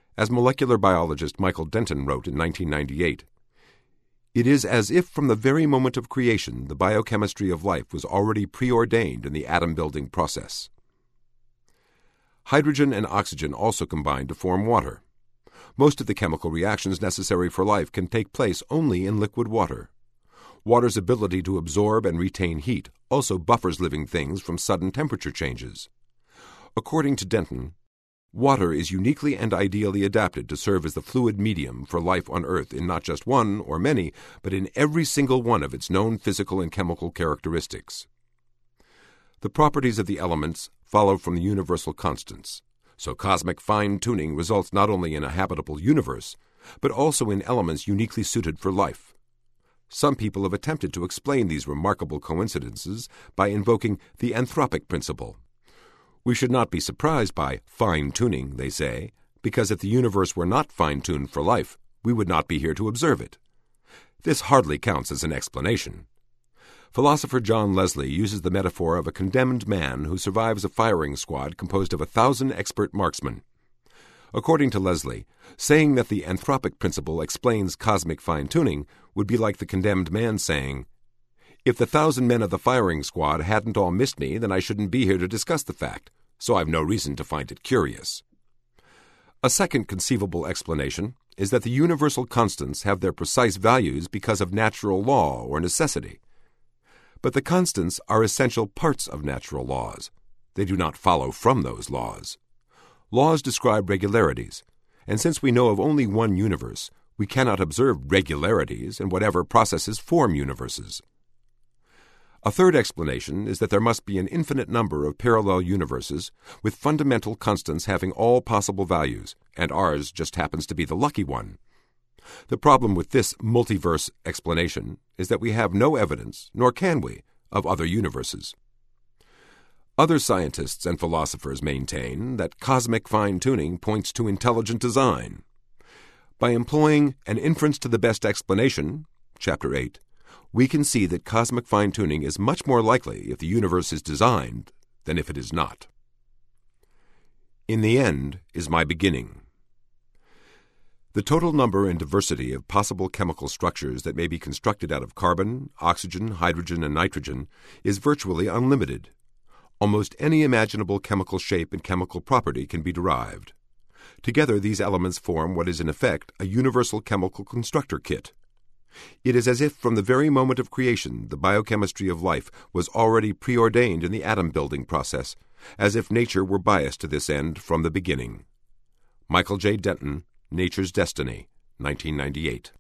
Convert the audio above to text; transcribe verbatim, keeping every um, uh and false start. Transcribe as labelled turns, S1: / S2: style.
S1: As molecular biologist Michael Denton wrote in nineteen ninety-eight, "It is as if from the very moment of creation the biochemistry of life was already preordained in the atom-building process." Hydrogen and oxygen also combine to form water. Most of the chemical reactions necessary for life can take place only in liquid water. Water's ability to absorb and retain heat also buffers living things from sudden temperature changes. According to Denton, water is uniquely and ideally adapted to serve as the fluid medium for life on Earth in not just one or many, but in every single one of its known physical and chemical characteristics. The properties of the elements follow from the universal constants, so cosmic fine-tuning results not only in a habitable universe, but also in elements uniquely suited for life. Some people have attempted to explain these remarkable coincidences by invoking the anthropic principle. We should not be surprised by fine-tuning, they say, because if the universe were not fine-tuned for life, we would not be here to observe it. This hardly counts as an explanation. Philosopher John Leslie uses the metaphor of a condemned man who survives a firing squad composed of a thousand expert marksmen. According to Leslie, saying that the anthropic principle explains cosmic fine-tuning would be like the condemned man saying, "If the thousand men of the firing squad hadn't all missed me, then I shouldn't be here to discuss the fact, so I've no reason to find it curious." A second conceivable explanation is that the universal constants have their precise values because of natural law or necessity. But the constants are essential parts of natural laws. They do not follow from those laws. Laws describe regularities, and since we know of only one universe, we cannot observe regularities in whatever processes form universes. A third explanation is that there must be an infinite number of parallel universes with fundamental constants having all possible values, and ours just happens to be the lucky one. The problem with this multiverse explanation is that we have no evidence, nor can we, of other universes. Other scientists and philosophers maintain that cosmic fine-tuning points to intelligent design. By employing an inference to the best explanation, Chapter eight, we can see that cosmic fine-tuning is much more likely if the universe is designed than if it is not. In the end is my beginning. The total number and diversity of possible chemical structures that may be constructed out of carbon, oxygen, hydrogen, and nitrogen is virtually unlimited. Almost any imaginable chemical shape and chemical property can be derived. Together, these elements form what is in effect a universal chemical constructor kit. It is as if from the very moment of creation the biochemistry of life was already preordained in the atom-building process, as if nature were biased to this end from the beginning. Michael J. Denton, Nature's Destiny, nineteen ninety-eight.